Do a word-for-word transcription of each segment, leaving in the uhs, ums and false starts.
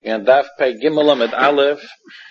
and Daf Pei Gimel Amud Aleph.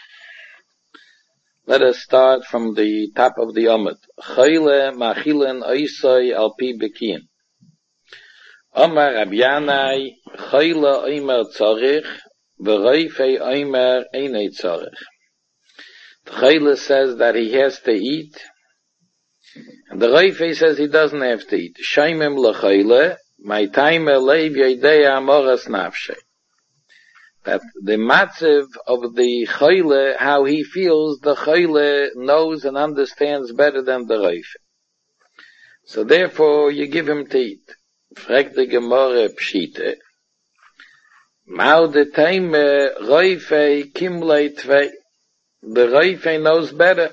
Let us start from the top of the Amud. Chayle machilen oisoi al pi bekin. Omar Rab Yanai, chayle oimer tzarich, v'roifei oimer einei tzarich. The chayle says that he has to eat, and the roifei says he doesn't have to eat. Shaimim l'chayle, my time leiv yedei amoras nafshe. That the matziv of the chayle, how he feels, the chayle knows and understands better than the roifei. So therefore, you give him to eat. Frag the Gemara pshite. Mao de time roifei kimlei tvei. The roifei knows better.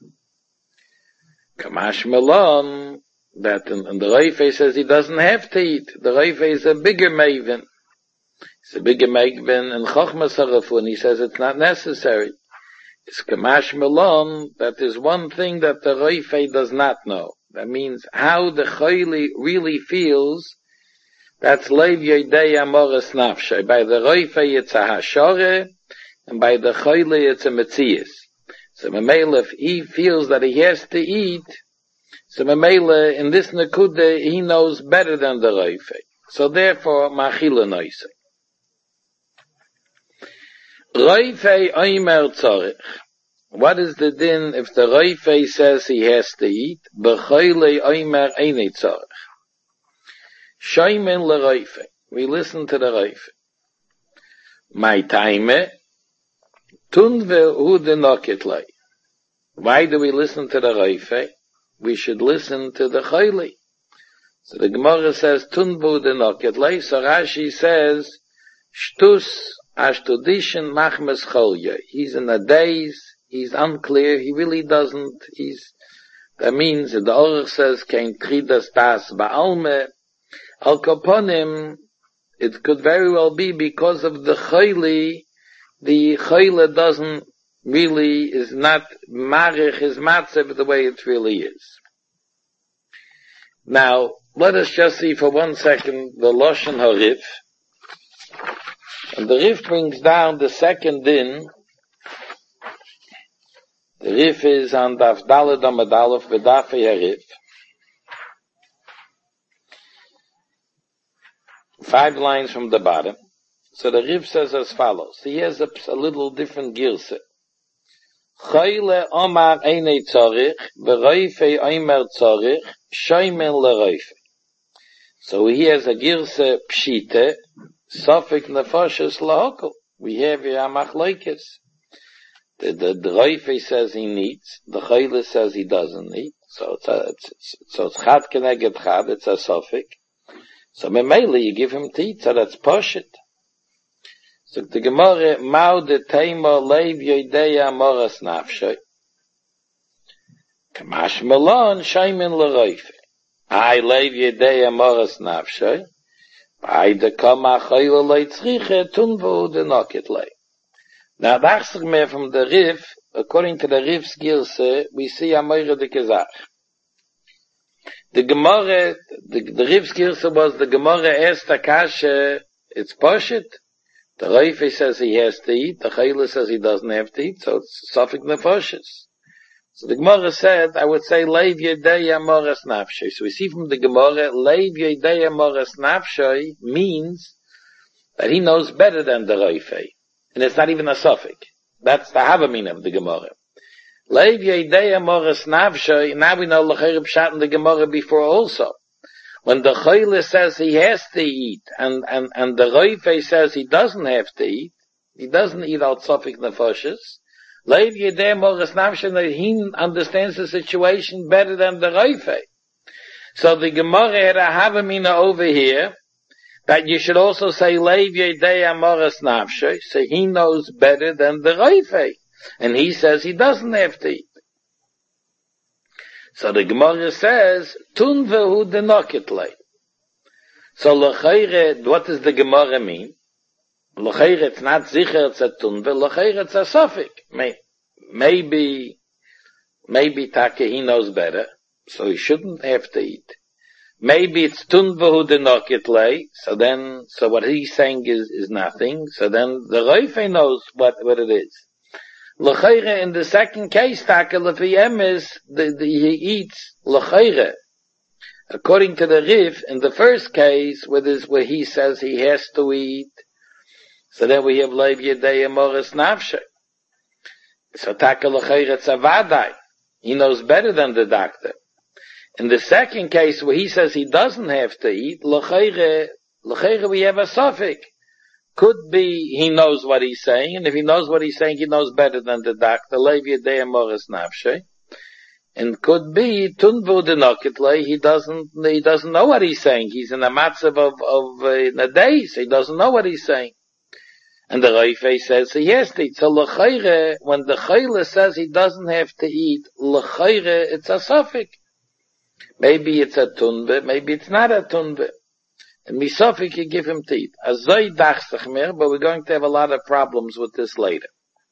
Kamash melon, that and, and the roifei says he doesn't have to eat. The roifei is a bigger maven. It's a bigger maven and chochmas harafun. He says it's not necessary. It's kamash melon, that is one thing that the roifei does not know. That means how the chayle really feels. That's leiv yedei amoras nafshe. By the roifei it's a hashore, and by the chayle it's a metzias. So Mamela, if he feels that he has to eat, so Mamela, in this Nakuda, he knows better than the roifei. So therefore, machila noise. Roifei oimer tzarich. What is the din if the roifei says he has to eat? B'chayle oimer einei tzarich. Shaimen l'roifei. We listen to the roifei. My time, tunve hu denoket lei. Why do we listen to the roifei? We should listen to the chayle. So the Gemara says, tunvu denoket lei. So Rashi says, shtus ashtudishin machmes cholye. He's in a daze. He's unclear. He really doesn't. He's, that means, the Orach says, kein tridas das ba'alme. Al kaponim, it could very well be because of the chayle. The chayle doesn't really, is not marich, his matzev the way it really is. Now, let us just see for one second the Loshen HaRif. And the Rif brings down the second din. The Rif is on Daf Daled Amud Aleph V'Dafei HaRif. Five lines from the bottom. So the Rif says as follows. He has a, a little different girse. Chayle omar einei tzarich, v'roifei oimer tzarich, shaimen l'roifei. So he has a girse pshite, sofik nefoshes lahokol. We have here a machlokes. The, the, the roifei says he needs, the chayle says he doesn't need. So it's a, it's, so it's chad keneged chad, it's a sofik. So memele you give him to eat, so that's poshit. So the Gemara, Mao de Teima leiv yedei amoras nafshe. Kamash melon shaimin l'roifei. I leiv yedei amoras nafshe. I de kama chayle leitzriche tunvu de noket lei. Now, that's me from the Rif, according to the Rif's girse, we see a moire de kezach. The Gemara, the, the Rif's girse was the Gemara asked Akasha, it's poshit. The roifei says he has to eat, the chayle says he doesn't have to eat, so it's sofik nefoshes. So the Gemara said, I would say, leiv yedei amoras nafshe. So we see from the Gemara, leiv yedei amoras nafshe means that he knows better than the roifei. And it's not even a sofik. That's the havamin of the Gemara. Leiv yedei amoras nafshe, now we know l'cherib shat in the Gemara before also. When the chayle says he has to eat, and, and, and the roifei says he doesn't have to eat, he doesn't eat out sofik nefoshes, leiv yedei amoras nafshe, that he understands the situation better than the roifei. So the Gemara had a havamina over here, that you should also say leiv yedei amoras nafshe, so he knows better than the roifei. And he says he doesn't have to eat. So the Gemara says, Tun vehu denoket lei. So l'chayre, what does the Gemara mean? L'chayre, it's not zicher, it's a tun ve, l'chayre, it's a sofik. Maybe, maybe Taka, he knows better, so he shouldn't have to eat. maybe it's tunvahu denokitle, so then, so what he's saying is, is nothing, so then the Reife knows what, what it is. L'chayre, in the second case, taka l'fiyem is, the, the, he eats l'chayre. According to the Rif, in the first case, where, this, where he says he has to eat, so then we have leiv yedei amoris nafshe. So taka l'chayre tzavadai. He knows better than the doctor. In the second case, where he says he doesn't have to eat, l'chayre, l'chayre we have a suffix. Could be he knows what he's saying, and if he knows what he's saying, he knows better than the doctor. Leiv yedei amoris nafshe. And could be tunvu denokitle, he doesn't, he doesn't know what he's saying. He's in a matzav of, of, uh, in a days, he doesn't know what he's saying. And the Reife says he has to eat. So l'chayre, when the chayle says he doesn't have to eat, l'chayre, it's a suffix. Maybe it's a tunve, maybe it's not a tunve. And misafik you give him to eat. Azoi dachsach mer, but we're going to have a lot of problems with this later.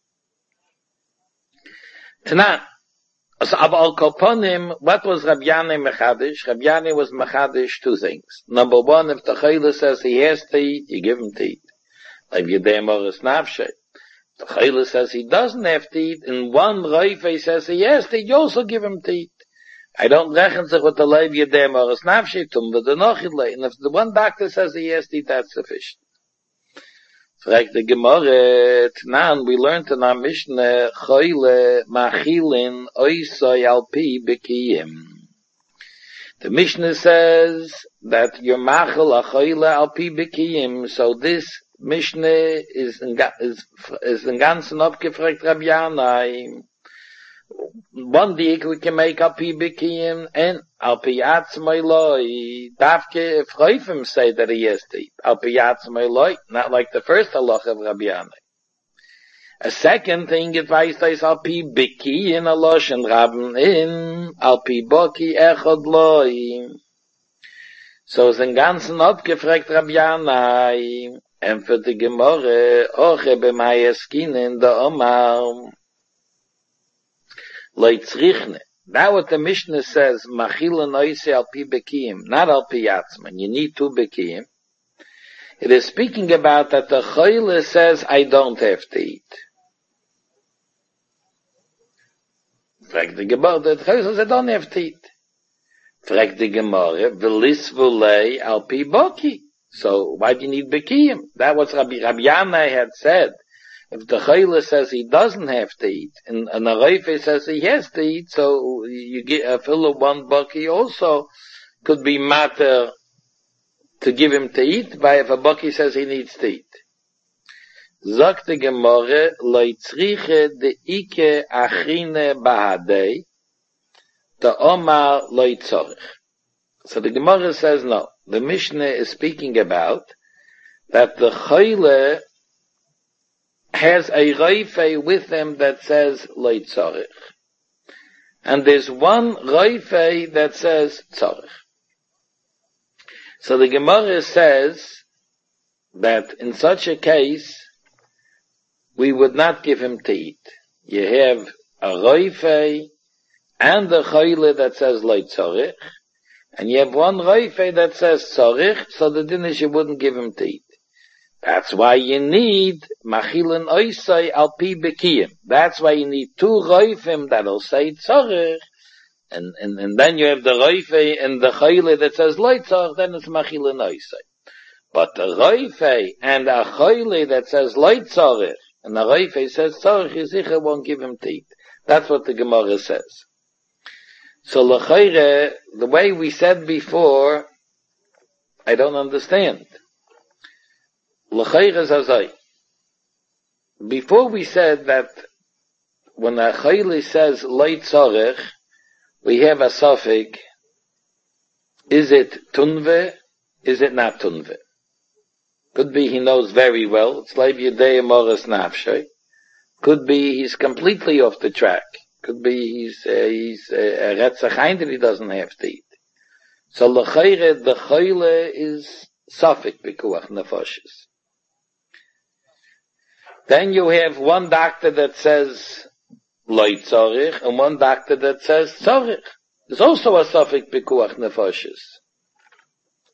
Tanan. So, aber al kolponim, what was Rabbi Yanai mechadish? Rabbi Yanai was mechadish two things. Number one, if the chayle says he has to eat, you give him to eat. Like Yedei Moris Nafshe. The chayle says he doesn't have to eat, and one Reife says he has to eat, you also give him to eat. I don't reckon sich with the Leiv Yedei Moris Nafshe, tum with the Nochidle. And if the one doctor says he has to eat, that's sufficient. Frag the Gemara, Tnan, we learned in our Mishnah, Choyle machilin oisoi alpi bekiyim. The Mishnah says that you're machil a choyle alpi bekiyim, so this Mishnah is in, is, is in ganzen abgefragt Rabbi Yanai. One day we can make alpi bekiyim, and alpi yatzmai loi. Davke if Reifim say that he has to eat. Alpi yatzmai loi, not like the first halacha of Rabbi Yanai. A second thing it weiß is alpi bekiyim alosh and Rabban in alpi boki echod loi. So it's in ganzen abgefragt Rabbi Yanai, and for the Gemara, oche b'mayeskinen da omar. Leitzrichne. Now what the Mishnah says, machila noise al pi bekiyim, not al pi yatzman, you need two bekiyim. It is speaking about that the chayle says, I don't have to eat. Frag the Gemara, the chayle says, I don't have to eat. Frag the Gemara, v'lis v'lei al pi boki. So why do you need bekiyim? That was Rabbi, Rabbi Yanai had said. If the chayle says he doesn't have to eat, and, and the Reife says he has to eat, so you get a fill of one bucky also could be matter to give him to eat, by if a bucky says he needs to eat. Sagt the Gemara, leitzriche de ike achine bahadei, the omar leitzorich. So the Gemara says no. The Mishnah is speaking about that the chayle has a Reife with them that says Leit Tzorich. And there's one Reife that says Tzorich. So the Gemara says that in such a case, we would not give him to eat. You have a Reife and a Chayle that says Leit Tzorich, and you have one Reife that says Tzorich, so the din is you wouldn't give him to eat. That's why you need machilin oisai al pi bekiyim. That's why you need two roifim that'll say tzorich, and, and, and then you have the roife and the chayle that says loy tzorich, then it's machilin oisai. But the roife and a chayle that says loy tzorich, and the roife says tzorich, Yizicha won't give him to eat. That's what the Gemara says. So l'chayre, the way we said before, I don't understand. Before we said that when a chayli says leit tzorich, we have a suffix, is it tunve, is it not tunve? Could be he knows very well, it's leiv yedei moras nafshay. Could be he's completely off the track. Could be he's, uh, he's uh, a retzachain that he doesn't have to eat. So l'chayre, the chayle is suffix b'kuach nefoshes. Then you have one doctor that says loy tzorich and one doctor that says tzorich. There's also a suffix b'kuach nefoshes.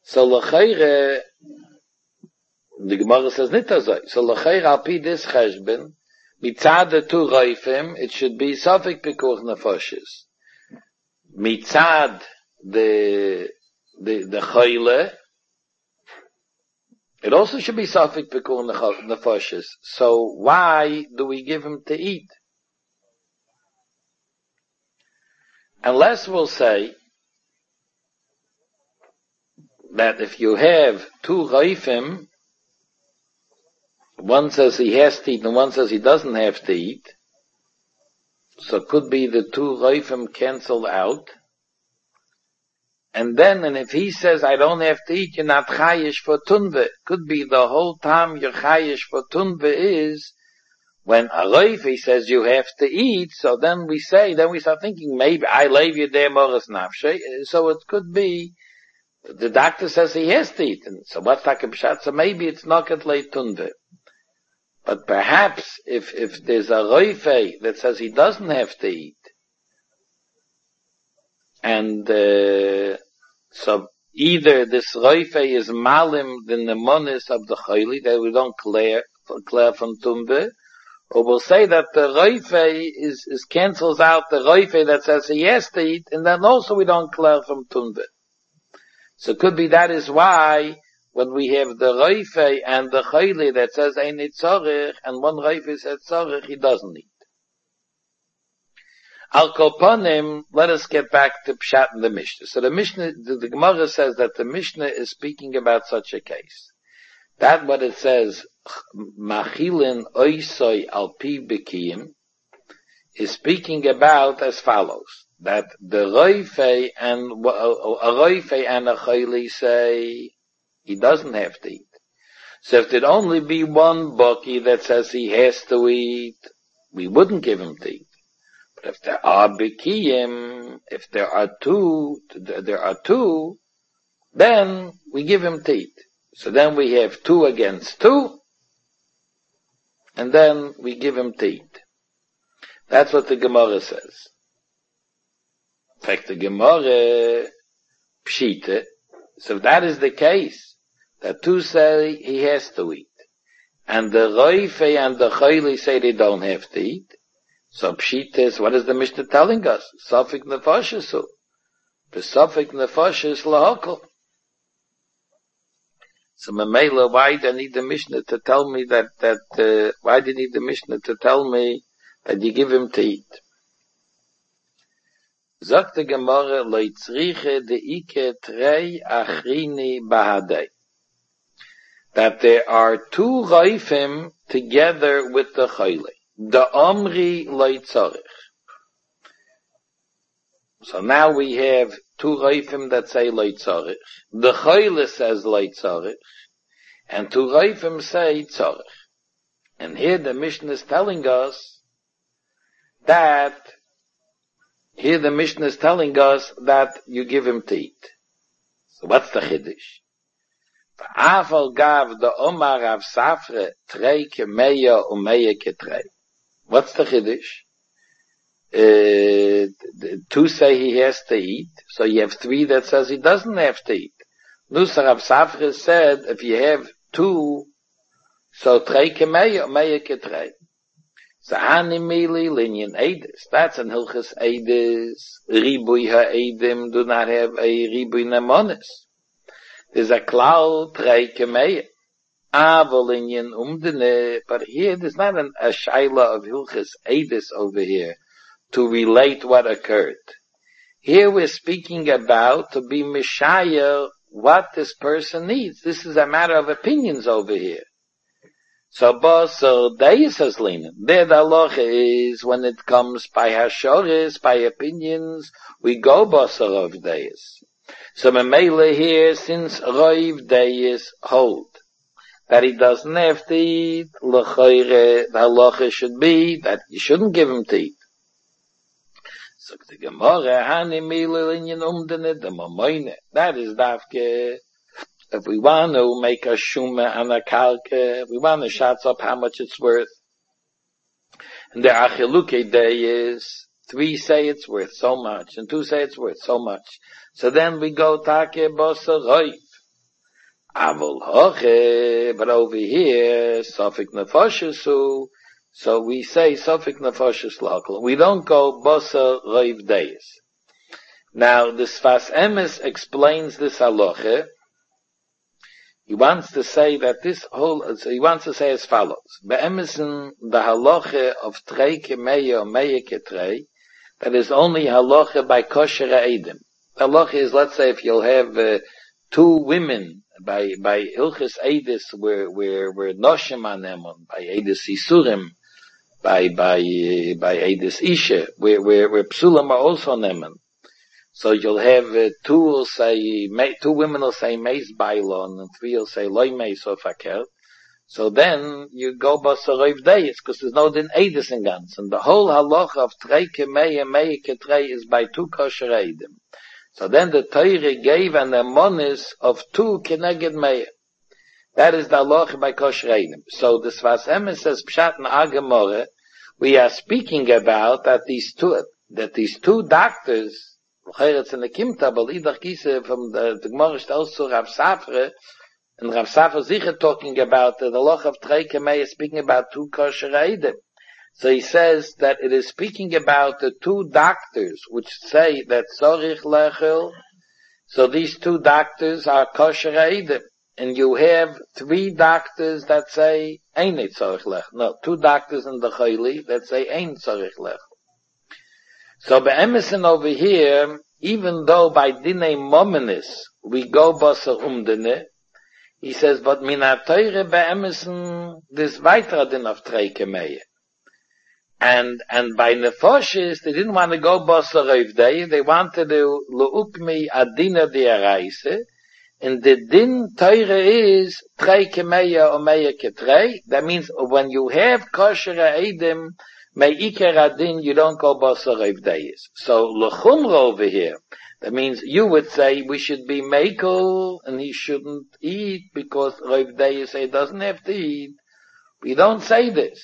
So l'chayre, the Gemara says nitazai. So l'chayre al pi this cheshbon, mitzad the two reifim, it should be safek pikuach nefashis. Mitzad the the the chayle, it also should be safek pikuach nefashis. So why do we give him to eat? Unless we'll say that if you have two reifim, one says he has to eat and one says he doesn't have to eat, so it could be the two reifim cancelled out. And then, and if he says, I don't have to eat, you're not chayish for tunve. Could be the whole time you're chayish for tunve is when a reifi says you have to eat, so then we say, then we start thinking, maybe I leave you there moras nafshe. So it could be, the doctor says he has to eat, and so what's takim pshat? So maybe it's not at late tunve. But perhaps if, if there's a reifi that says he doesn't have to eat, and, uh, so either this reifi is malim the nemonis of the chayli, that we don't clear, clear from tunve, or we'll say that the reife is, is cancels out the reife that says he has to eat, and then also we don't clear from tunve. So it could be that is why when we have the reife and the chayli that says ein tzorich, and one reife says tzorich, he doesn't eat. Al kolponim, let us get back to Pshat in the Mishnah. So the Mishnah, the, the Gemara says that the Mishnah is speaking about such a case. That what it says, machilin oisoi al pi bekiyim, is speaking about as follows, that the reife and a reife and a chayli say he doesn't have to eat. So if there'd only be one bucky that says he has to eat, we wouldn't give him to eat. But if there are bekiyim, if there are two, there are two, then we give him to eat. So then we have two against two, and then we give him to eat. That's what the Gemara says. In fact, the Gemara pshita. So if that is the case, that two say he has to eat, and the reife and the chayli say they don't have to eat, so pshita is, what is the Mishnah telling us? Safek nefashis, the safek nefashis lahakol. So Mamela, why do I need the Mishnah to tell me that, that, uh, why do you need the Mishnah to tell me that you give him to eat? Sagt the Gemara, leitzriche de ike trei achrini bahadei. That there are two reifim together with the chayli. The omri leitzarich. So now we have two reifim that say leitzarich. The chayli says leitzarich. And two reifim say tzarich. And here the Mishnah is telling us that, here the Mishnah is telling us that you give him to eat. So what's the chiddush? V'afal gav the omar av safre trei kemeya umeya ketrei. What's the chiddush? Uh, two say he has to eat, so you have three that says he doesn't have to eat. Nusar av safre said, if you have two, so trei kemeya umeya ketrei. So animili linyan edis. That's an hilchas edis. Ribui ha'edim do not have a ribui nemonis. There's a klal trei kemeya. Aval linyan umdene. But here there's not an, a shaila of hilchas edis over here to relate what occurred. Here we're speaking about to be mishaya what this person needs. This is a matter of opinions over here. So, so deis has linen. There the halacha is when it comes by hashoris, by opinions, we go basar of deis. So memele here, since roiv deis hold that he doesn't have to eat, l'chayre, the halacha should be that you shouldn't give him to eat. So the Gemara, hani mile linyan umdene de mamoine. That is dafke. If we want to make a shuma and a kalke, we want to shots up how much it's worth. And the achiluke day is, three say it's worth so much, and two say it's worth so much. So then we go take bosa roif. Avol hoche, but over here, Sofik Nefoshesu, so we say Sofik Nefoshes local. We don't go Bosa Reiv Deis. Now, the Sfas Emes explains this halacha. He wants to say that this whole, so he wants to say as follows. Be'emesen, the halacha of Trei Kemeya or Meya Ketrei, that is only halacha by kosher Eidim. The halacha is, let's say, if you'll have uh, two women by by Hilchis Eidis, where where where Noshim Anemon, by Eidis Isurim, by by uh, by Eidis Isha, where where where Psulam are also Nemen. So you'll have uh, two will say two women will say Meis Bailon, and three will say Loi Meis Ofaker. So then you go Basarov Deis, because there's no din Eidis in Gans, and the whole halacha of Trei Kemei and Mei Ketrei is by two kosher Eidim. So then the Torah gave an amonis of two keneged Mei. That is the halacha by kosher Eidim. So the Sfas Emes says Pshat Na'agamore, we are speaking about that these two that these two doctors. It's in the Kimta, but Idach Kise from the, the Gemara tells to Rav Safra, and Rav Safra Zicher talking about the, the Loch of Trei Kemei is speaking about two kosher Eidim. So he says that it is speaking about the two doctors which say that Zorich Lechel, so these two doctors are kosher Eidim. And you have three doctors that say Ein Zorich Lechel. No, two doctors in the Chayli that say Ein Zorich Lechel. So be'emesin over here, even though by dinei momenis we go basar umdene, he says, but mina teure be'emesin this weiter din of Trei Kemei. And, and by nefoshes, they didn't want to go basar oivdei, they wanted to lu'ukmi adina di araise, and the din teure is Trei Kemei or Meya Ketrei. That means when you have kosher eidim, May Iker Adin, you don't go Basar Reiv Deis. So, L'chumra over here, that means you would say we should be Mekel, and he shouldn't eat, because Reiv Deis say he doesn't have to eat. We don't say this.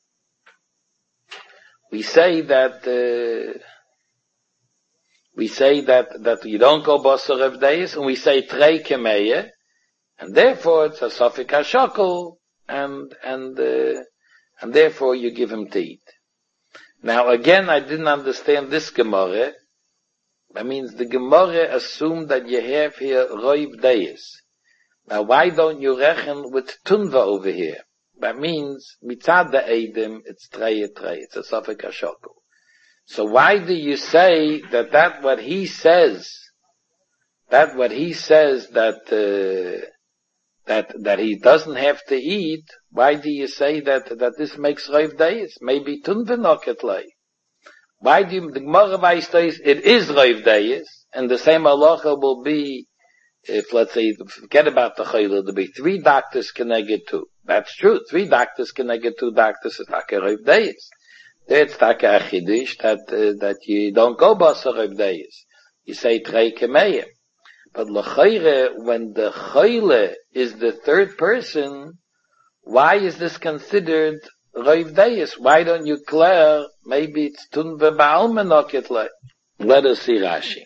We say that, uh, we say that, that you don't go Basar Reiv Deis, and we say Trei Kemei, and therefore it's a Sofik HaShokol, and, and, uh, and therefore you give him to eat. Now again, I didn't understand this Gemara. That means the Gemara assumed that you have here Roiv Deis. Now why don't you reckon with Tunva over here? That means, mitzad the Eidim, it's Trei Trei, it's a Sofik HaShokol. So why do you say that that what he says, that what he says that, uh, that, that he doesn't have to eat, why do you say that, that this makes Reiv Deis? Maybe Tunva Noketlei. Why do you, the Gemara Weiss Deis, it is Reiv Deis, and the same halacha will be, if let's say, forget about the Chayla, there'll be three doctors connected two. That's true, three doctors connected two doctors is Taka Reiv Deis. That's Taka Achidish, that, uh, that you don't go Basar Reiv Deis. You say Trei Kemei. But l'chayre, when the chayle is the third person, why is this considered Reiv Deis? Why don't you declare maybe it's Tunva Ba'alma Noketlei? Let us see Rashi.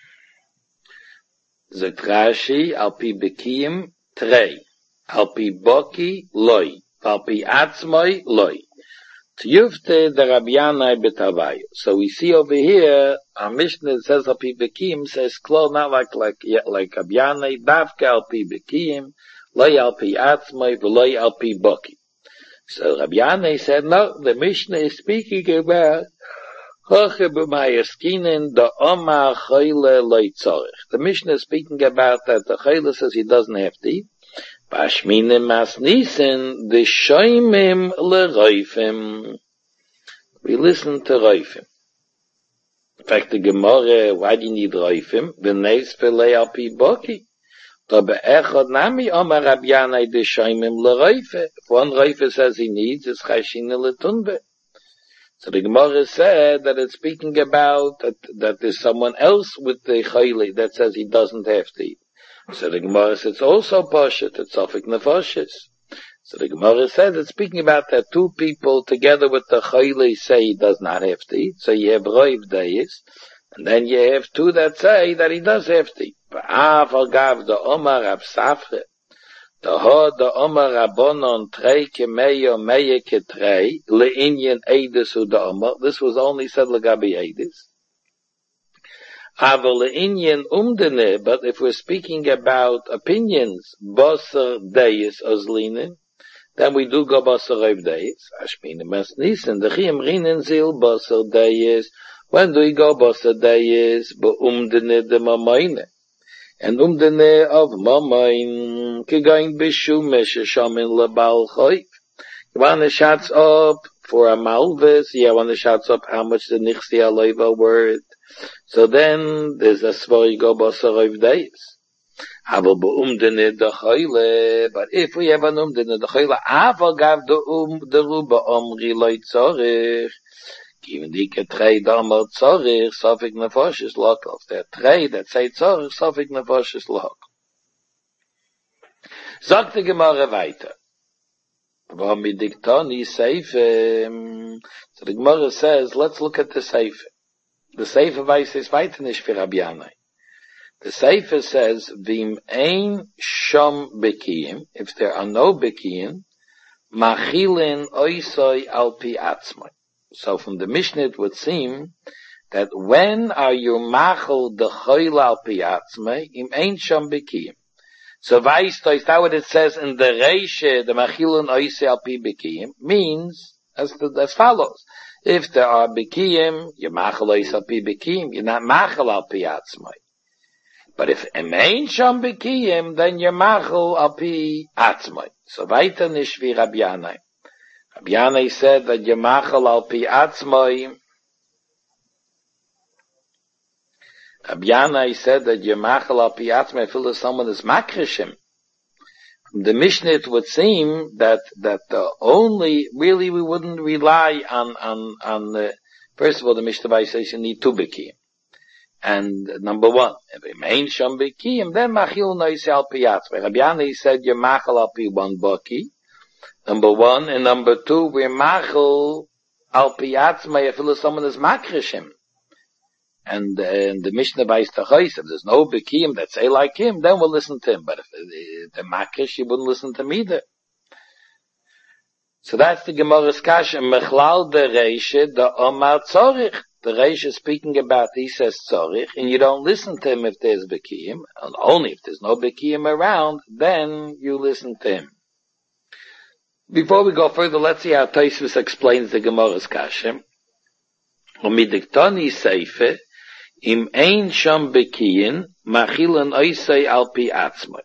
Zet Rashi, al pi Bekim Trei, al pi Boki Loi, al pi Atzmoi Loi. Tiyufte the Rabbi Yanai betavayu. So we see over here, our Mishnah says al pi bekim, says klo, not like like like Rabbi Yanai, davka al pi bekim, loy al pi atzmai, v'loy al pi boki. So Rabbi Yanai said, no, the Mishnah is speaking about hoche b'mayaskinin the omar choyle loy tzorich. The Mishnah is speaking about that the choyle says he doesn't have to eat. Bashminim masnisen the shoymim leroifim. We listen to roifim. In fact, the Gemara, why do you need roifim? V'neis v'lei al pi boki. To be'echad nami omar Rabbi Yanai the shoymim leroife. If one roife says he needs, it's chayshina letunbe. So the Gemara said that it's speaking about that, that there's someone else with the chayli that says he doesn't have to eat. So the Gemara says it's also Poshet, it's Sofik Nefoshes. So the Gemara says it's speaking about that two people together with the Chayli say he does not have to eat. So you have Reiv Deis, and then you have two that say that he does have to eat. Ba'av al-gav the Omar Rav Safra. The ha the Omar Rabbanon trei kemeyo meye ketrei le'inyan Eidus u the Omar. This was only said legabi Eidus. Aval le'inyan umdene, but if we're speaking about opinions, Basar Deis Ozlinen, then we do go Basar Oiv Deis. Ashmina Mas Nisan, the Chiyam Rinen Zil Basar Deis. When do we go Basar Deis? Ba umdene de Mamayne. And umdene of Mamayn, kegain bishume sheshamin lebal choyf. You want to shots up for a malvis, you want to shots up how much the nichsi aleiva worth. So then, there's a svar you go basar of days. Aval umdene de choyle, but if we have an umdene de choyle, aval gav de um, de ruba omri loy tzorich. Even die getrei damar tzorich, sofik nefoshes lok, of der trei, that say tzorich, sofik nefoshes lok. Sagt die Gemara weiter. Warum mit diktoni seife, so the Gemara says, let's look at the seife. The seife weiß is weiter nicht für Rabbi Yanai. The seife says, vim ein shom bekiyim, if there are no bekiyim, machilin oisoi al pi atzmai. So from the Mishnah it would seem that when are you machal the choyle al pi atzmai, im ein shom bekiyim. So weißt du, is that what it says in the Reishe, the machilin oisoi al pi bekiyim, means as, the, as follows. If there are bekiyim, you machal oisoi al pi bekiyim, you're not machal al pi atzmai. But if im ein shom bekiyim, then you're machal al pi atzmai. So weiter nicht wie Rabbi Yanai. Rabbi Yanai said that Yemachal al pi atzmai. Rabbi Yanai said that Yemachal al pi atzmai, I feel that someone is makrishim. From the Mishnah it would seem that, that the only, really we wouldn't rely on, on, on, uh, first of all the Mishnah says you need two bekiyim. And number one, if it means sham bekiyim, then machil noise al pi atzmai. Rabbi Yanai said Yemachal al pi one baki. Number one, and number two, we're machal al pi atzmai, if someone is makrishim. And, uh, and the Mishnah by Stachos, if there's no bekiyim that say like him, then we'll listen to him. But if, if the makrish, you wouldn't listen to him either. So that's the Gemara's kasha. Mechlal de Reishe, the Omar Tzorich. The Reishe is speaking about, he says Tzorich, and you don't listen to him if there's bekiyim. And only if there's no bekiyim around, then you listen to him. Before we go further, let's see how Tosfos explains the Gemara's kasha. Umidiktoni seife, im ein sham bekiyin, machilan oisei al pi atzmai.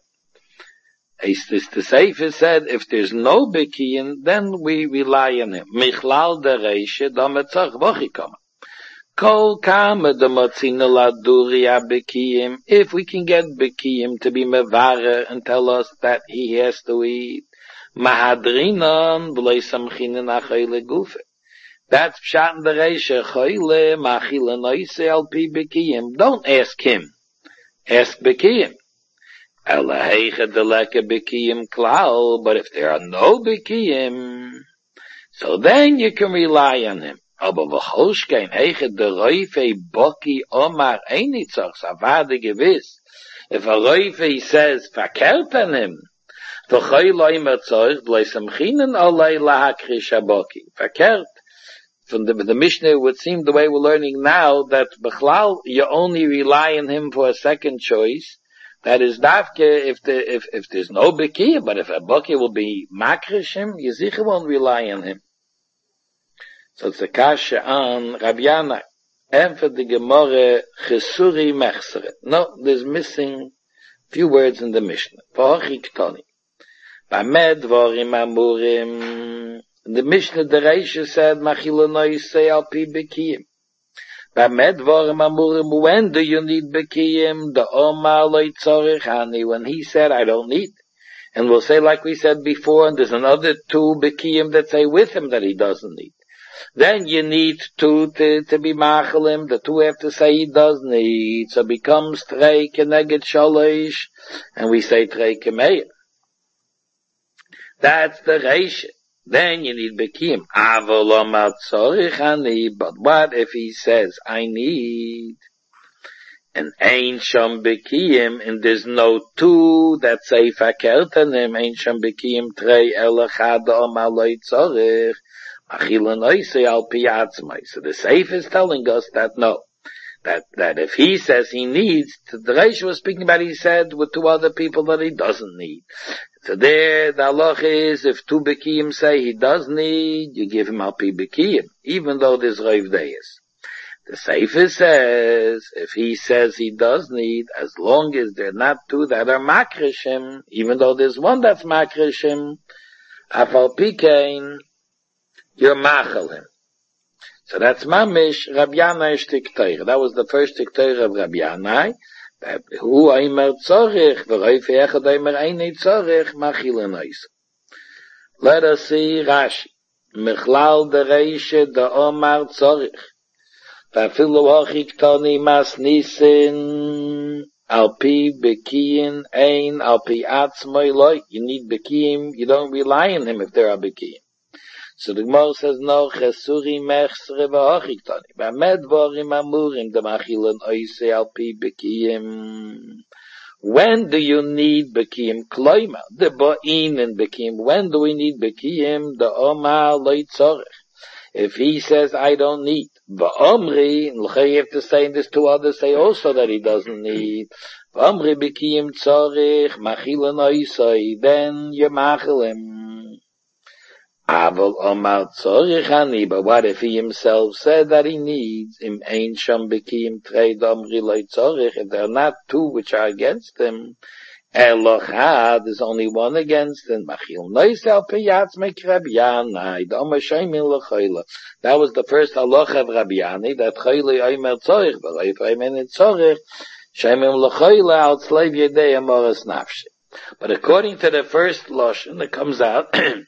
As this the seife said, if there's no bekiyin, then we rely on him. Michlal de reishe, dametzach vochikama. Kol kama de matzina la duria bekiyim. If we can get bekiyim to be mevare and tell us that he has to eat, mahadrinan v'lei samchinen achoyle gufe. That's pshat in the reisha, choyle machila noise al pi bekiyim. Don't ask him. Ask bekiyim. Ela heiche deleke bekiyim klal. But if there are no bekiyim, so then you can rely on him. Aber v'cholshkein heiche de roife boki omar einitzach savade gewiss. If a roife says verkehrt on him, v'choyle immer zorch v'lei samchinen olei lahakrish aboki. Verkehrt. From the, the Mishnah would seem the way we're learning now that Bechlal, you only rely on him for a second choice. That is Davke if the, if, if there's no Bekiyah, but if a Baki will be Makrishim, you sicher won't rely on him. So it's a kasha on Rabbi Yanai. And for the Gemara, Chesuri Mechseret. No, there's missing few words in the Mishnah. V'hochi Ktoni. B'amed Dvorim Amurim. The Mishnah, the Reisha said, Machila noise al pi bekiyim. B'amed Dvorim Amurim, when do you need bekiyim? The Omar loy tzorich hani, when he said, I don't need. And we'll say like we said before, and there's another two bekiyim that say with him that he doesn't need. Then you need two to, to be machalim, the two have to say he does need, so it becomes trei keneged shalosh, and we say trei kemeir. That's the Reisha. Then you need bekiyim. Avolomar tzorich ani, but what if he says, I need? and Ein Sham Bekiyim, and there's no two that say Fakertanim, Ein Sham Bekiyim Trei Elachad Omar Loi Tzorich, Machila Noise Al Piyatzmai. So the Seif is telling us that no, that, that if he says he needs, the Reish was speaking about, he said with two other people that he doesn't need. So there, the halacha is, if two Bekiyim say he does need, you give him Al Pi Bekiyim, even though there's Reiv Deis. The Sefer says, if he says he does need, as long as there are not two that are makrishim, even though there's one that's makrishim, afal pikein, you're machal him. So that's mamish Rabbi Yanai shtikteir. That was the first tikteir of Rabbi Yanai. That hu aimer tzorich, v'roif echad aimer einei tzorich, machil enois. Let us see Rashi. Michlal de reishe de omar tzorich. Vafilu hochik toni mas nisin al pi bekiyin ein al pi atzmoi loy. You need bekiyim. You don't rely on him if there are bekiyim. So the Gemara says no chesuri mechsre v'hochik toni. B'amed vorim amurim de machilan oise al pi bekiyim. When do you need bekiyim? Kloima de bo'in and bekiyim. When do we need bekiyim? The omar loy tzorich. If he says, I don't need, v'omri, and you have to say, and there's two others say also that he doesn't need, v'omri b'kiyim tzorich, machilan oisoi, then you machil him. Aval omar tzorich ani, but what if he himself said that he needs, im ein sham b'kiyim trei d'omri loy tzorich, if there are not two which are against him, Elochad, there's only one against him. Machil nois al piyatz mek Rabbi Yanai, d'omer shaymin l'choyle. That was the first halacha of Rabbi Yanai, that choyle oimer tzorich, v'roif oimer tzorich, shaymin l'choyle al tzleiv yedei amoras nafshi. But according to the first lashon, it comes out that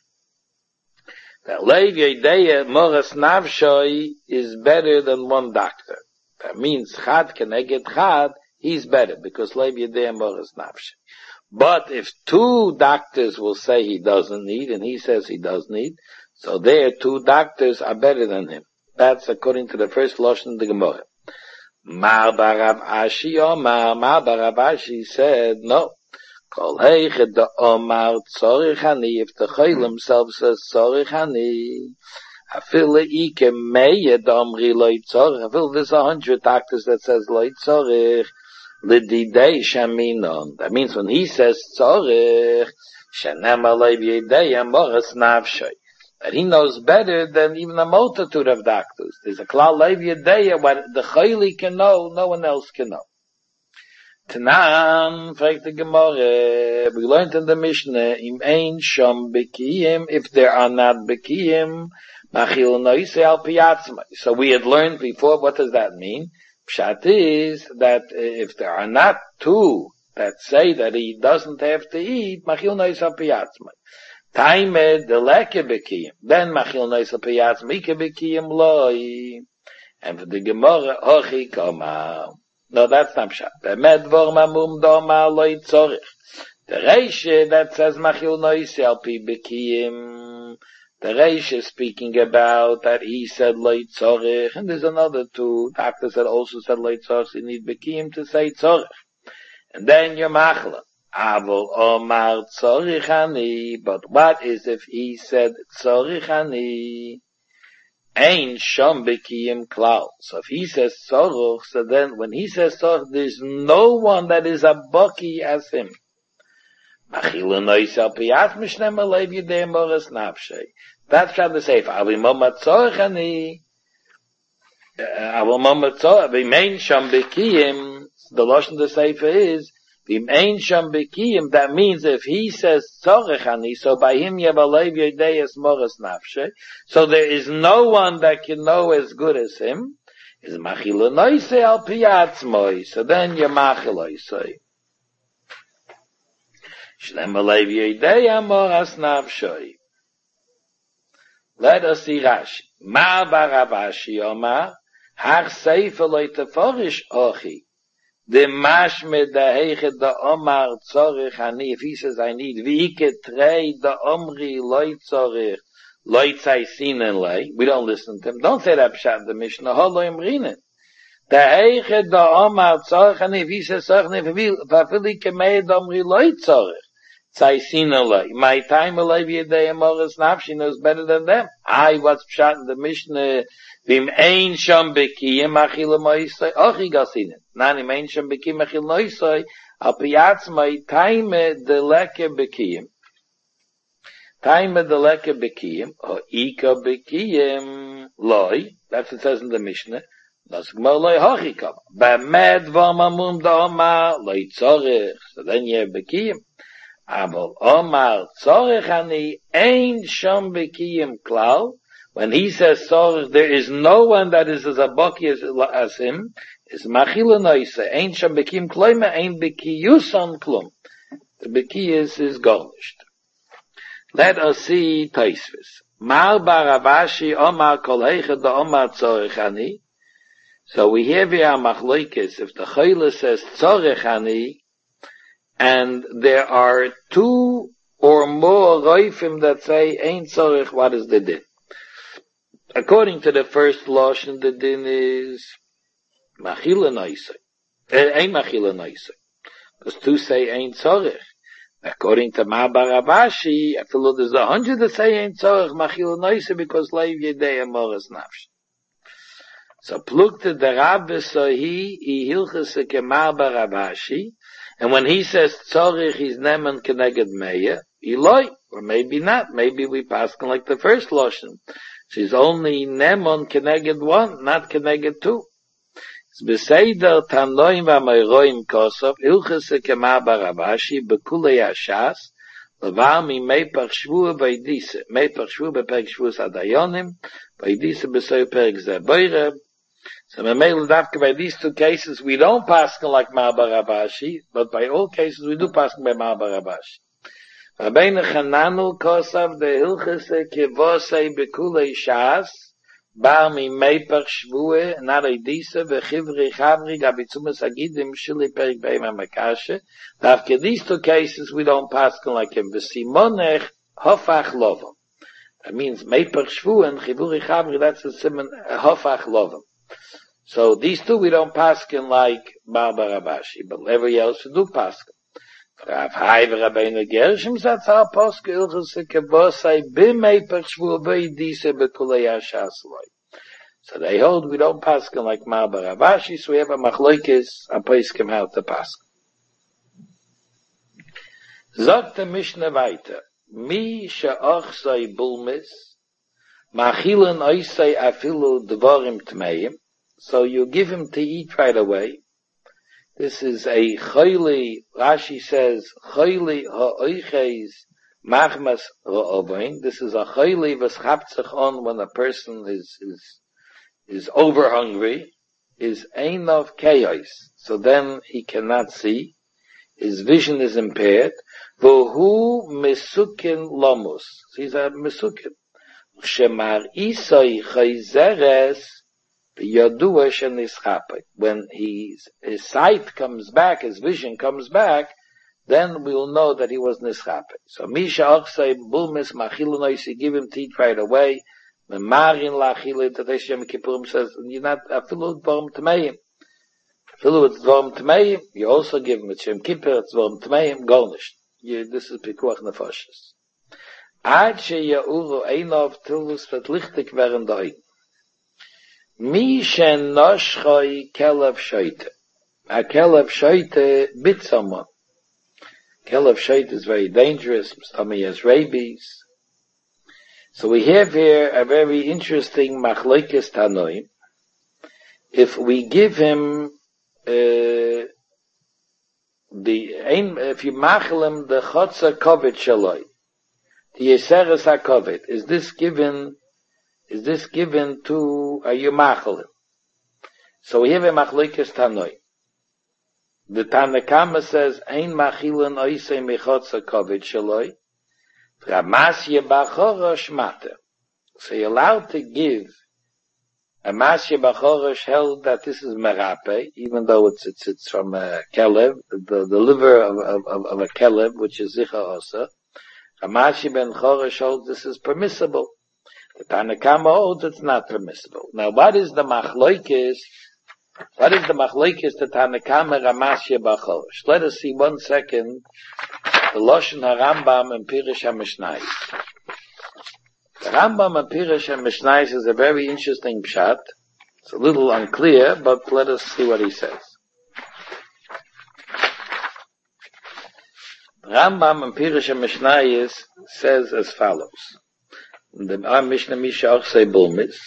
leiv yedei amoras nafshi is better than one doctor. That means chad keneged chad, he's better, because leiv yedei amoras nafshi. But if two doctors will say he doesn't need, and he says he does need, so there two doctors are better than him. That's according to the first lashon of the Gemara. Mar barav Ashi Omar, Mar barav Ashi said, no. Kol heichet the Omar tzorich ani, if the Chayil himself says tzorich ani, afil ike meye d'omri loy tzorich, afil there's a hundred doctors that says loy tzorich, L'didei shaminon. That means when he says tzorich, shenem alev yedei amoras nafshay. That he knows better than even a multitude of doctors. There's a klal lev yedei, what the chayli can know, no one else can know. Tanan, fragt the Gemara, we learned in the Mishnah, im ein sham bekiyim, if there are not bekiyim, machil noise al piyatzmai. So we had learned before, what does that mean? Pshat is that if there are not two that say that he doesn't have to eat, machil nois hapiyatzmai. Taime deleke bekiyim. Then machil nois hapiyatzmai ike bekiyim loi. And for the Gemara, hochi koma. No, that's not pshat. Bemed vor mamum doma loi tzorich. The Reish that says machil nois halpi bekiyim. The Reish is speaking about that he said leit tzorich, and there's another two doctors that also said leit tzorich, so you need bekiyim to say tzorich. And then you're machla. Avol omar tzorich ani, but what is if he said tzorich ani? Ein sham bekiyim klal. So if he says tzorich, so then when he says tzorich, there's no one that is a baki as him. Machilu nois al piyat mishnem alev yedei amoras nafshay. That's trying to say, Avi Mama Tzorich ani, Avi Mama Tzorich, V'mein sham bekiyim, the lashon the sefer is, V'mein sham bekiyim, that means if he says Tzorich ani, so by him you have alev yedei amoras nafshay, so there is no one that can know as good as him, is machilu nois al piyatzmoi, so then you machil oisoi. Shlem alev yedei amoras nafshay. Let us see Rashi. Ma barav Ashi Omar, hach seifer loy teforish ochi. The mashme da heichet da Omar tzorich ani. If he says I need, v'ike trei da omri loy tzorich, loy tzai sinen lei. We don't listen to him. Don't say that pshat the Mishnah. Ho lo imrinen. the heiche da Omar tzorech ani, wie se tzorech ani, vavili kemei domri loi tzorech. Tzai sinalei. My time alei v'yedei amoras nafshi knows better than them. I, what's pshat in the Mishnah, vim ein sham bekiyim achila moisoi, ochi gasinen. Nani ein sham bekiyim achila moisoi, al piyatz my time de leke bekiyim. Time de leke bekiyim, o ika bekiyim, loi, that's what it says in the Mishnah, das gmor loi hochi kam. Ba'med v'amamum da omar, loi tzorech, so then you have bekiyim. Aber Omar tzorech ani ein sham bekiyim klal. When he says tzorech, there is no one that is as abaki as, as him. Is machila noise ein sham bekiyim kloime ein bekiyusan klum. The bekiyus is garnished. Let us see Taisvis. Mar baravashi Omar kol heicha da Omar tzorech ani. So we have here a machloikis. If the chayla says tzorech ani, and there are two or more roifim that say ain't tzorech, what is the din? According to the first lashon, the din is machila noisei. Ain't machila noisei. Because two say ain't tzorech. According to Ma'bar Avashi, I feel there's a hundred that say ain't tzorech machila noisei because leiv yedei amoras nafsh. So plukte the Rabbe so he he hilchese ke Ma'bar Avashi. And when he says tzorich, he's neman keneged meya, Eloi, or maybe not. Maybe we pass like the first lashon. She's only neman keneged one, not keneged two. It's beseder tanoim v'amayroim kosov ilchese kema baravashi bekulei hashas levar mi meipach shvua v'idise meipach shvua beperek shvuas adayonim v'idise besoy perek ze boireb. So by these two cases, we don't pass like Ma'bar Avashi, but by all cases, we do pass by Ma'bar Avashi. Rabbeinu Chananu kosav de hilchese kevosei bekulei shas, bar mi meipach shvue, nare dise, vechivri chavri, gabitzumas agidim, shili perik beim amakashe. After these two cases, we don't pass like him. V'simonech hofach lovam. That means meipach shvue and chivri chavri, that's a simon hofach lovam. So these two we don't paskin like Ma'bar Avashi, but every else we do paskin. Rav Hai v'Rabbeinu Gershom zatz ha poske ilchese kevosei b'meipach shvua v'idise bekulei hashas loi. So they hold we don't paskin like Ma'bar Avashi, so we have a machloikis a poskim how to paskin. Zot the Mishnah weiter. Mi she'och sei bulmis machilen oisei afilu dvorim tmeim. So you give him to eat right away. This is a chayli, Rashi says, chayli ha'oiches machmas ha'ovein. This is a chayli v'schaptzach on when a person is, is, is over hungry, is ein of chaos. So then he cannot see. His vision is impaired. V'hu mesukin lomus. So he's a mesukin. Shemar isoi chayzeres when he's, his sight comes back, his vision comes back, then we will know that he was nischapek. So Misha Ochsei Bulmis Machilunoisi, give him to eat right away. Memarin Lachile, Tadesh Yom Kippurim says, you're not afilu dvorim tmeim. Afilu it's dvorim tmeim, you also give him a Shem Kippur, it's dvorim tmeim, garnished. This is Pikuach Nefoshes. Ad she Ya'uru Einov Tilus Vertlichtig während der Mi shen noshchoi kelev shoite. A kelev shoite bit someone. Kelev shoite is very dangerous. Somebody has rabies. So we have here a very interesting machlokes tanoim. If we give him uh, the if you machel him the chotzer kovet shaloi, the yeseres hakovet, is this given? Is this given to a Yumachal? So we have a Machlokes Tanoi. The Tanakama says, Ein Machilan Oisei Mechotza Kovid Shaloi, Ramasye Bachorosh Mate. So you're allowed to give a Masye Bachorosh held that this is Merape, even though it's, it's, it's from a Kelev, the, the liver of, of, of a Kelev, which is Zicha Osa. Ramasye Ben Chorosh holds this is permissible. The Tanakama holds it's not permissible. Now, what is the machloikis What is the machlokes the Tanakama Ramasya Bachorish? Let us see one second the Lashon HaRambam and Pirush HaMishnayos. The Rambam and Pirush HaMishnayos is a very interesting pshat. It's a little unclear, but let us see what he says. The Rambam and Pirush HaMishnayos says as follows. The Mishnah Misha auch say Bulmis.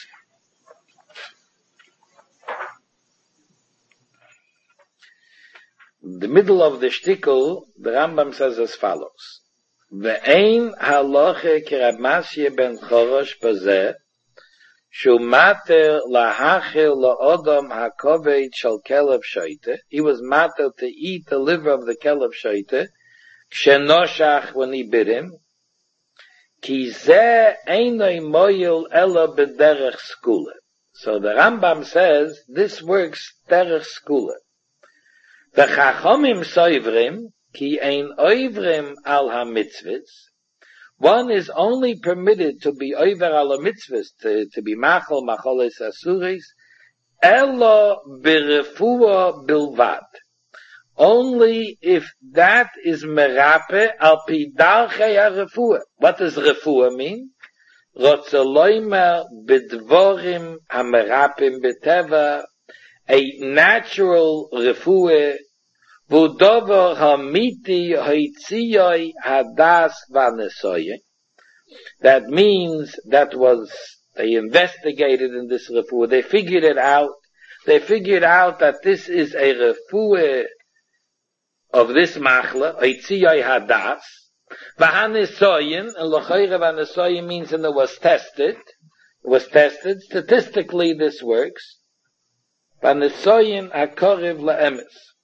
In the middle of the shtickle, the Rambam says as follows. Ve'ein halacha k'Ramasya ben Chorosh bazeh, shu mater lahachil la'odam hakoved shel kelev shoite. He was mater to eat the liver of the kelev shoite, k'shenoshach when he bit him. Ki zeh einoi moyil ela b'derech skula. So the Rambam says, this works derech skula. The Chachomim soivrim, ki ein oivrim al ha-mitzvahs. One is only permitted to be over al ha-mitzvahs, to, to be machol, macholes asuris, elo birefua bilvad. Only if that is merape al pi darchei ha-refua. What does refua mean? Rotzeloimer bidvorim ha-merapim beteva, a natural refuah, vudover hamiti hoitziyoi hadas vanesoye. That means that was, they investigated in this refuah, they figured it out, they figured out that this is a refuah of this machla, hoitziyoi hadas, vahanesoyen, and lochayre vanesoye means and it was tested, it was tested, statistically this works, Vanesoyin akoriv la'emes.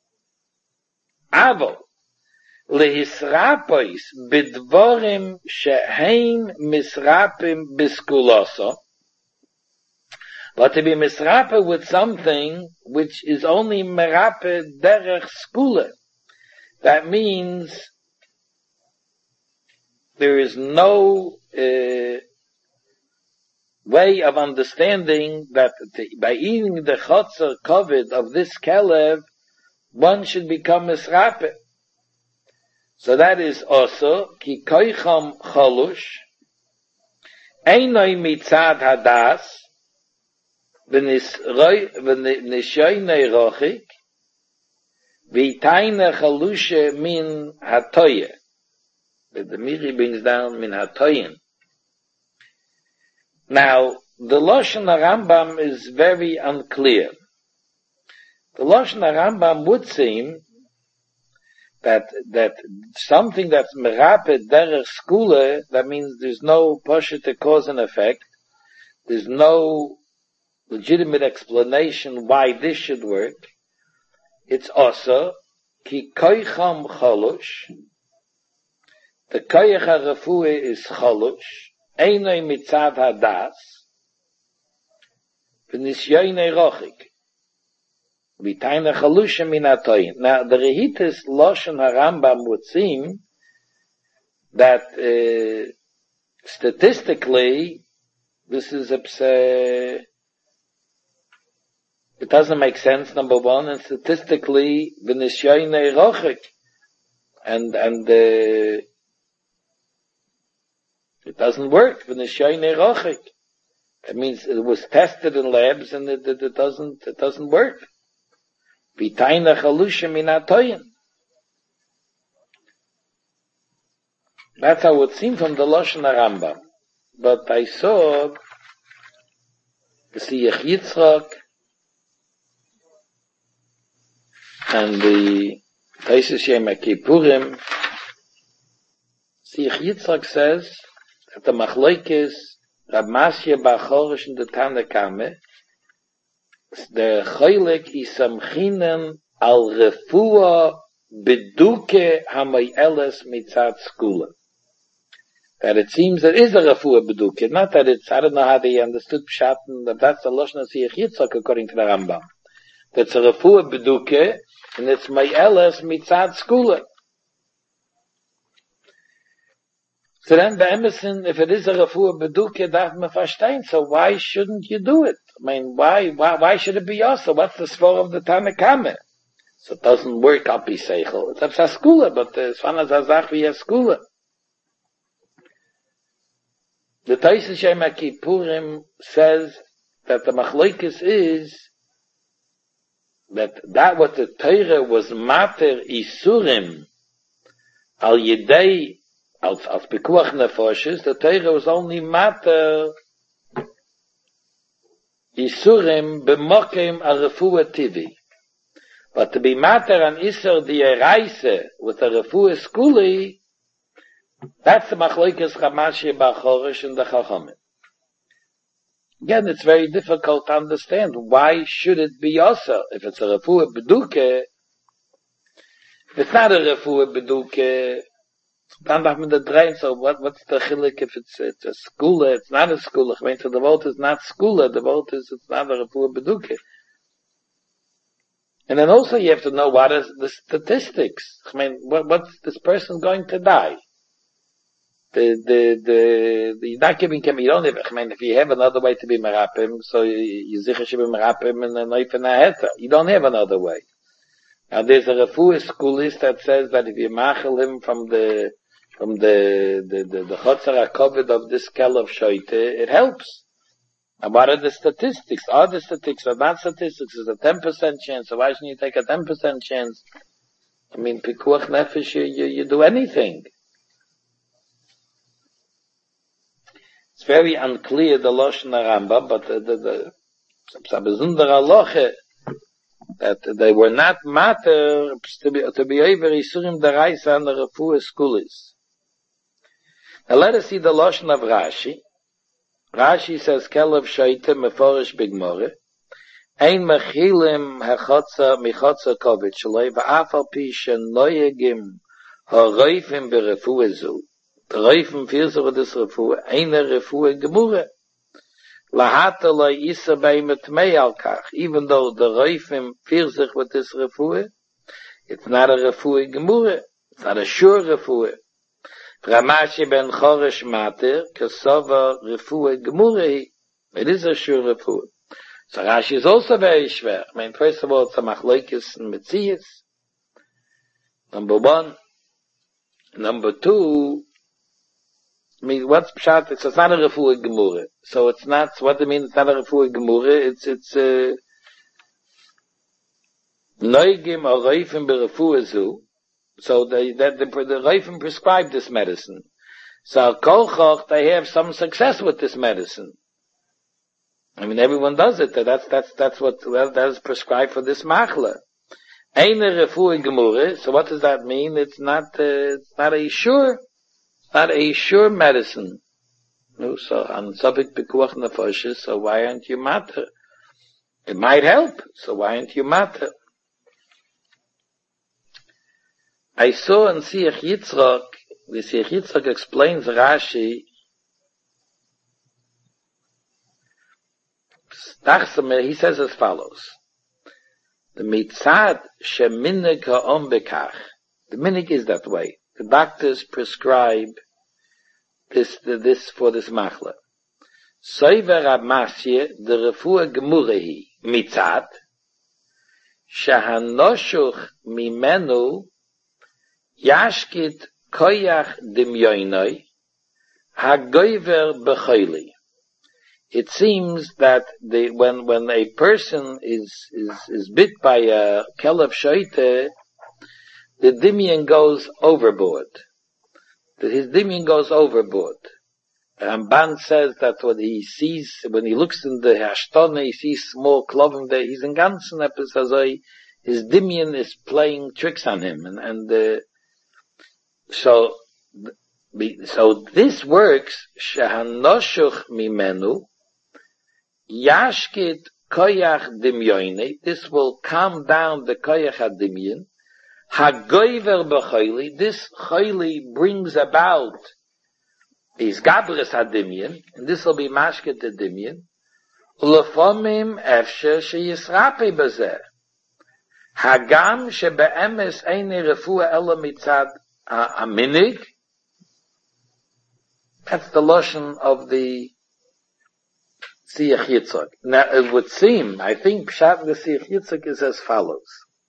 Avo, lehisrapois bidvorim shehein misrapim biskuloso. But to be misrape with something which is only merape derech skula. That means there is no uh, way of understanding that the, by eating the chotzer kovid of this kelev, one should become misrape. So that is also ki koicham cholush, einoi mitzad hadas, v'nishoynei rochik, v'itayne cholushe min hatoye. The Miri brings down min hatoyin. Now, the Lashon HaRambam is very unclear. The Lashon HaRambam would seem that that something that's merapet derech skula, that means there's no poshete cause and effect, there's no legitimate explanation why this should work. It's also ki koicham cholush. The koich ha-refuah is cholush. Einoi mitzad hadas, v'nisyoynei rochik, v'itayne chalusha min hatoyin. Now, the Rehitis Lashon HaRambam would seem that uh, statistically, this is a, uh, it doesn't make sense, number one, and statistically, v'nisyoynei rochik, and, and, uh, it doesn't work. It means it was tested in labs and it, it, it doesn't it doesn't work. That's how it would seem from the Lashon HaRambam. But I saw the Siach Yitzchak and the Taisus Yom Kippurim. Siach Yitzchak says that the machlokes Ramasya Bachorish and the Tanakame, the choylek isamchinen al refuah beduke hamayeles mitzad skula. That it seems there is a refuah beduke, not that it's, I don't know how they understood pshat, that that's the Lashon Siach Yitzchak according to the Rambam. That's a refuah beduke, and it's mayeles mitzad skula. So then, the Emerson, if it is a refuah beduke, that me verstehen. So why shouldn't you do it? I mean, why, why, why should it be also? What's the svar of the Tanakame? So it doesn't work up in Seichel. It's a skula, but it's one as a zach wie a skula. The Taisa Shem HaKippurim says that the machlokes is that that what the Torah was mater isurim al yedei als als pekuach nefoshes, the Torah was only mater isurim b'mokem al refuah tivi. But to be mater an isur di'eraise with a refuah skuli, that's the machlokes Chamashi Bachorish and the Chachamim. Again, it's very difficult to understand. Why should it be also? If it's a refuah beduke, if it's not a refuah beduke, dann darf man da drehen, so what, what's the chilek if it's, it's a skula, it's not a skula. I mean, so the vote is not skula, the vote is, it's not a refuah beduke. And then also you have to know what is the statistics. I mean, what, what's this person going to die? The, the, the, the, you're not giving him, you don't have, I mean, if you have another way to be merapim, so you, you zicher should be merapim and then leif and aheta. You don't have another way. Now there's a refuah schoolist that says that if you machel him from the, from the, the, the, the chotzer HaKoved of this kel of shoite, it helps. And what are the statistics? Are the statistics, are not statistics, is a ten percent chance, so why shouldn't you take a ten percent chance? I mean, pikuach nefesh, you, you, you do anything. It's very unclear, the Lashon HaRambam, but the, the, the, some besondere Halacha, that they were not matter to be, to be over Yisurim Daraisa and the Refuah Skulis. Now let us see the Lashon of Rashi. Rashi says, Kelev Shaita Meforish Bigmore, Ein Mechilim Hechotza Michotza Kovet Shaloi, Va'afal Pi Shenoyegim Ha'roifim Berefuah Zu. The Reifen feels over this refuah, eine refuah gemure. Lahata la isa beimet mei al kach. Even though the Reifen feels with this refuah, it's not a refuah gemure. It's not a sure refuah. Ramashi ben Choresh mater, kasova refuah gemure. It is a sure refuah. So Rashi is also very schwer. I mean, first of all, it's a machlokes and metzias. Number one. Number two, I mean, what's pshat? It's, it's not a refuah gemure. So it's not, what do you mean it's not a refuah gemure? It's, it's, uh, noigim or reifim berefuah zu. So they, that the, the reifim prescribe this medicine. So kolchoch, they have some success with this medicine. I mean, everyone does it. That's, that's, that's what, well, that is prescribed for this machla. Eine refuah gemure. So what does that mean? It's not, uh, it's not a sure, not a sure medicine. No, so on sabik pikuach nefoshes, so why aren't you matter? It might help, so why aren't you matter? I saw in Siach Yitzchak, the Siach Yitzchak explains Rashi, he says as follows. The mitzad sheminig ha'om bekach. The minig is that way. The doctors prescribe this, the, this for this machla. Soiver amasye, the refuah gemurehi, mitzad, shahanoshuch mimenu, yashkit koyach dimyoinoi, hagoiver bechayli. It seems that the, when, when a person is, is, is bit by a kelev shoite, the dimion goes overboard. That his dimion goes overboard. Ramban says that when he sees, when he looks in the hashtone, he sees small klovim there, he's in ganzen episode, his dimion is playing tricks on him. And, and, uh, so, so this works, shahanoshuch mimenu, yashkit koyach dimyoine, this will calm down the koyach adimyon, hagoiver b'chayli, this chayli brings about is gabris adimyon, and this will be mashket adimyon, ulefomim efshe sheyisrapi bazeh, hagam shebe'emes eine refuah ela mitzad aminig, That's the lotion of the Siach Yitzchak. Now, it would seem, I think Pshat the Siach Yitzchak is as follows.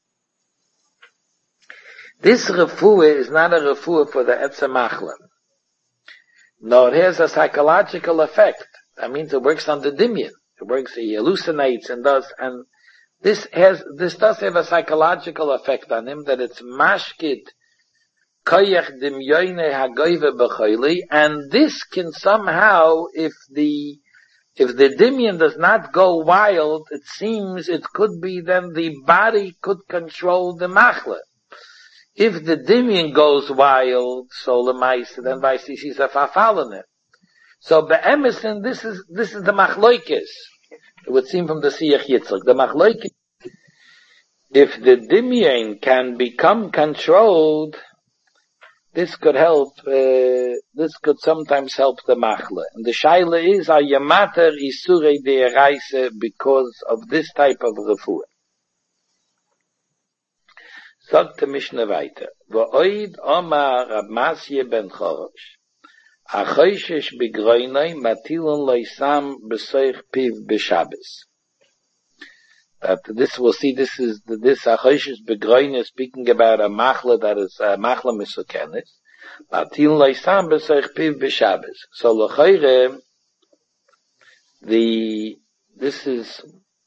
This refuah is not a refuah for the Etzem Machla. No, it has a psychological effect. That means it works on the Dimyan. It works, he hallucinates and does, and this has, this does have a psychological effect on him, that it's mashkit koyach dimyoyne hagoyve b'choyli, and this can somehow, if the, if the Dimyan does not go wild, it seems it could be then the body could control the Machla. If the Dimyan goes wild, so lemaisa, then Vaisi she's a fafalaner. So be'emerson, this is, this is the Machloikis. It would seem from the Siach Yitzchak. The Machloikis, if the Dimyan can become controlled, this could help, uh, this could sometimes help the Machla. And the Shaila is, a Yamater Isurei De'eraisa, because of this type of refuah. Sagt der Mishnah weiter. V'oid Omar Rab Masye ben Chorosh. Achoyshesh begroinoi matilon loisam besoich piv b'Shabbos. That this, we'll see, this is, this Achoyshesh begroinoi is speaking about a machla that is a machla misokenis. Matilon loisam besoich piv b'Shabbos. So l'choyre, the, this is,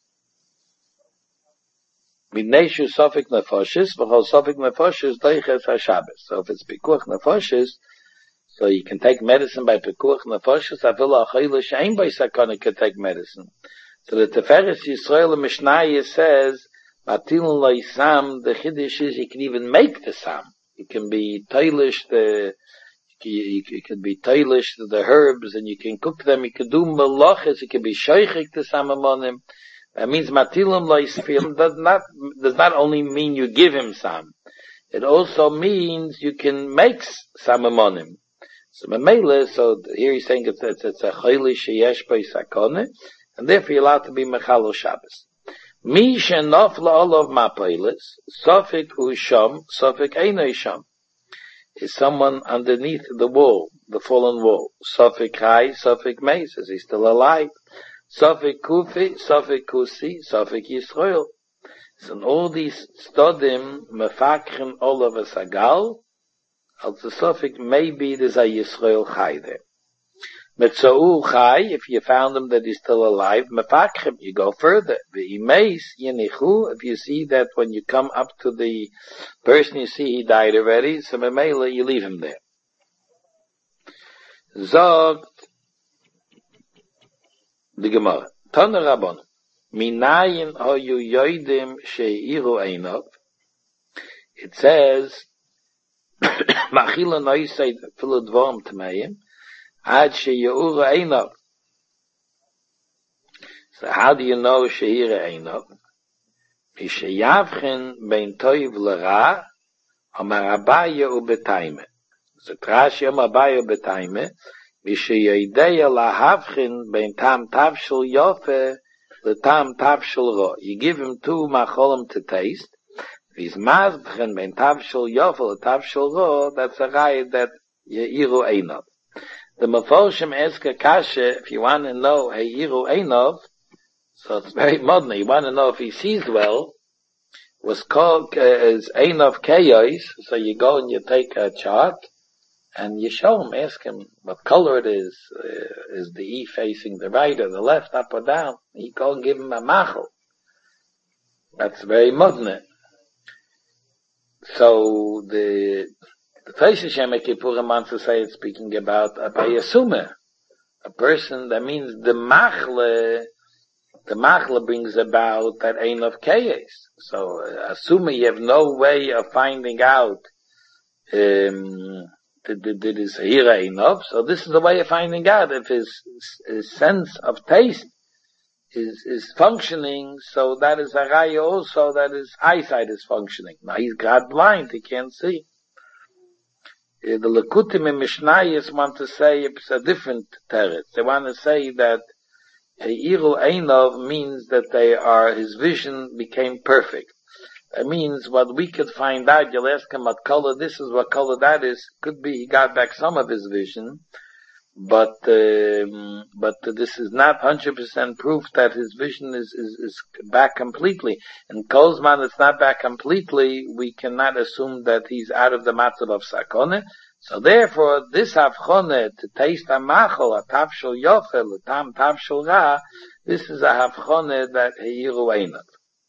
Midneshu Sofik Nefoshes, v'chol Sofik Nefoshes doiches HaShabbos. So if it's Pikuach Nefoshes, so you can take medicine by Pikuach Nefoshes, Avila Achayla Shein by Sakona can take medicine. So the Teferes Yisrael Mishnayah says, Matilun Loisam, the Chiddush is, you can even make the Sam. You can be tailish the, you, you can be tailish the herbs, and you can cook them, you can do malachas, you can be shaychik the Samamonim. That means matilum loisfim does not, does not only mean you give him some. It also means you can make some amonim. So memele, so here he's saying it's, it's, it's a chayli sheyesh by sakone, and therefore you're allowed to be mechalo Shabbos. Mi shenof la'olov mapoilis, sofik u'sham, sofik eino sham. Is someone underneath the wall, the fallen wall. Sofik chai, sofik meis, is he still alive? Sofik Kufi, Sofik Kusi, Sofik Yisrael. So in all these stodim, mefakrim all of a sagal, als the Sofik, maybe there's a Yisrael Chai there. Metzau Chai, if you found him that he's still alive, mefakrim, you go further. V'imeis yenichu, if you see that when you come up to the person you see he died already, so memela, you leave him there. Zog, the Gemara. Tana Rabban. Minayin hoyu yoidim she'iru einov. It says, Machila noisei filu dvorim tmeim, ad she'iru einov. So how do you know she'iru einov? Mishayavchen bein toiv l'ra, amar Abaye ubetaime. So Trashi amar Abaye ubetaime, Mishayedeya lahavchin bein tam tavshel yofe le tam tavshel ro. You give him two macholim to taste. If he's mazbchen bein tavshel yofe le tavshel ro, that's a raya that yeiru einov. The Meforshim ask a kasha, if you want to know yeiru einov, so it's very modern. You want to know if he sees well, was called uh, as einov keyos. So you go and you take a chart, and you show him, ask him what color it is. Uh, is the E facing the right or the left, up or down? You go and give him a machel. That's very modern. So the the Tosha Shem Kippurim wants to say it's speaking about a bayasume, a person. That means the machle, the machle brings about that ein of keyes. So uh, assuming you have no way of finding out. Um, Did his hira enough? So this is the way of finding out if his, his sense of taste is is functioning. So that is a raya also that his eyesight is functioning. Now he's God blind; he can't see. Uh, the Lekutim and Mishnayos want to say it's a different teretz. They want to say that Heiru Einov means that they are his vision became perfect. That means what we could find out, you'll ask him what color this is, what color that is, could be he got back some of his vision, but um, but this is not one hundred percent proof that his vision is, is, is back completely. And Kolzman, it's not back completely, we cannot assume that he's out of the matzav of sakone. So therefore, this havchone, to taste a machol, a tavshel yochel, a tam tavshel ra, this is a havchone that heiru einat.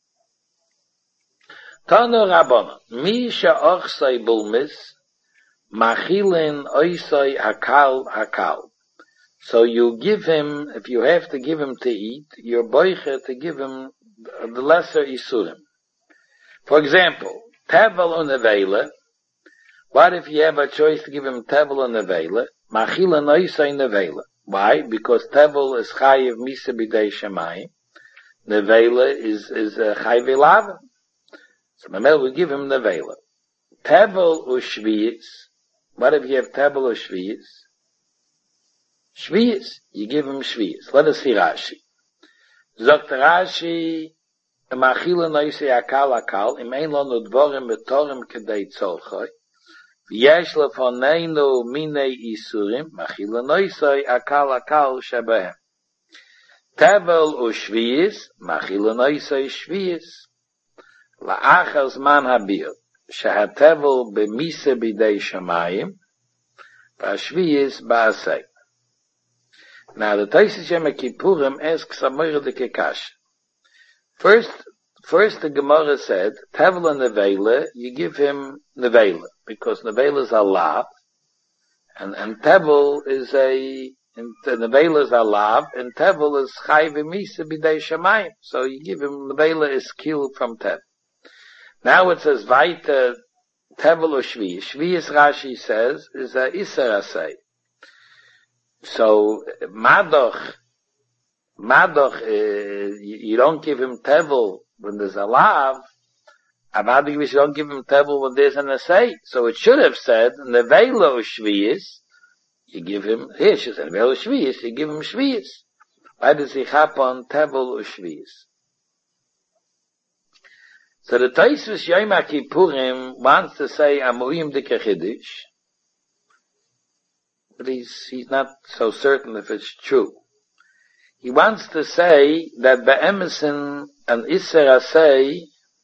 Tano Rabbanon, mi she'ochsei bulmis, machilin oisei hakal hakal. So you give him, if you have to give him to eat, you're boiche to give him the lesser isurim. For example, tevel unevele. What if you have a choice to give him tevel unevele? Machilin oisei nevele. Why? Because tevel is chayiv misa b'dei shemayim. Nevele is is uh, chayiv elava. So Mamel will give him nevela. Tevel or shviyis. What if you have tevel or shviyis? Shviyis. You give him shviyis. Let us see Rashi. Zogt Rashi, machila noise akal akal, im ein lo nudvorim betorim kedei tzolchoi, v'yesh lefoneinu minei isurim, machila noise akal akal shebehem. Tevel or shviyis, machila noise shviyis. La'achar zman habir, shehatevel b'misa b'dei shamayim, v'ashviyis ba'asei. Now the Taisis Yom Kippurim asks a moirdike kash. First, first the Gemara said, tevel and nevela, you give him nevela, because nevela is a lav, and, and tevel is a, and nevela is a lav, and tevel is chai v'misa b'dei shamayim. So you give him nevela is killed from tevel. Now it says, weiter, tevel or shvi. Shvi, Rashi says, is a iser asay. So, madoch, madoch, uh, you, you don't give him tevel when there's a lav, and madoch, you don't give him tevel when there's an asay. So it should have said, nevela or shviis, you give him, here she said, nevela or shviis, you give him shviis. Why does he hop on tevel or shviis? So the Taisus Yom Kippurim wants to say Amurim Dike Chiddush, but he's, he's not so certain if it's true. He wants to say that Be'emesin and Iser Asay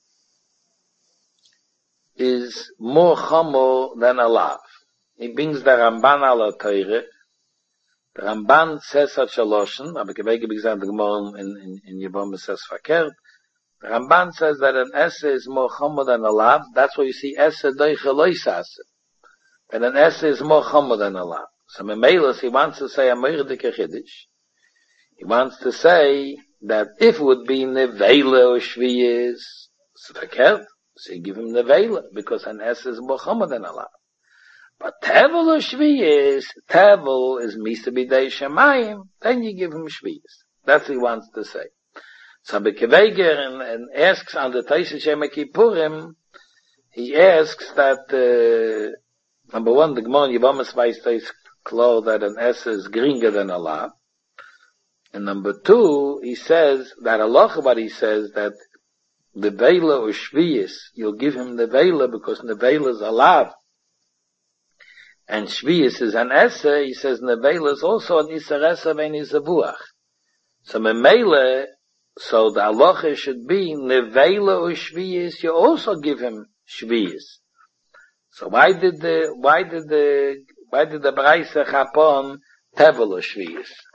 is more chomo than a lav. He brings the Ramban ala Teire. The Ramban says such a lotion, aber gebege b'gzad the Gemara in, in, in Yevamah says fakert. The Ramban says that an esse is more chomo than a lav. That's why you see esse doiche loisase. And an esse is more chomo than a lav. So Memelos, he wants to say a moirdike chiddush. He wants to say that if it would be nevela or shviyis, it's verkehrt. So you give him nevela, because an esse is more chomo than a lav. But tevel or shviyis, tevel is misa b'dei shemayim, then you give him shviyis. That's what he wants to say. So Bekeveger and, and asks on the Taisus Yom Kippurim, he asks that, uh, number one, the Gemara Yevamos weiß is klar that an esse is geringer than a lav. And number two, he says that Allah, but he says that the Vela or Shviyis, you'll give him the Vela because the Vela is a lav. And Shviyis is an esse, he says the Vela is also an Iser esse when he's a buach. So Memele, so the halacha should be nevela or shviyis. You also give him shviyis. So why did the why did the why did the Braisa chapon tevel or shviyis?